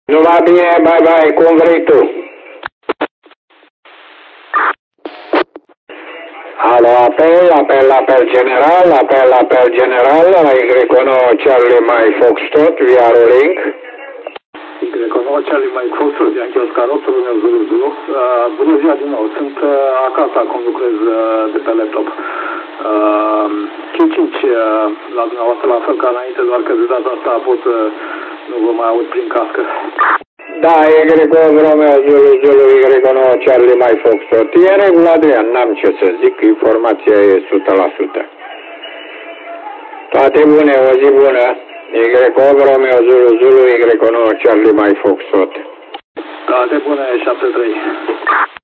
Numai bine, bye bye, cum vrei tu. Alo, apel general, apel general, Y1 Charlie Mike Foxtrot, via rolling. Y1 Charlie Mike Foxtrot, Yankee Oscar 8, Romeo Zulu Zulu. Bună ziua din nou, sunt acasă, acum lucrez de pe laptop. Q5 la dumneavoastră, la fel ca înainte, doar că de data asta pot să nu vă mai aud prin cască. Da, Y1 Romeo Zulu Zulu, Y1 Charlie Mike Foxtrot. E în regulă, Adrian, n-am ce să zic, informația e 100%. Toate bune, o zi bună. Y1 Romeo Zulu Zulu, Y1 Charlie Mike Foxtrot. Toate bune, 7-3.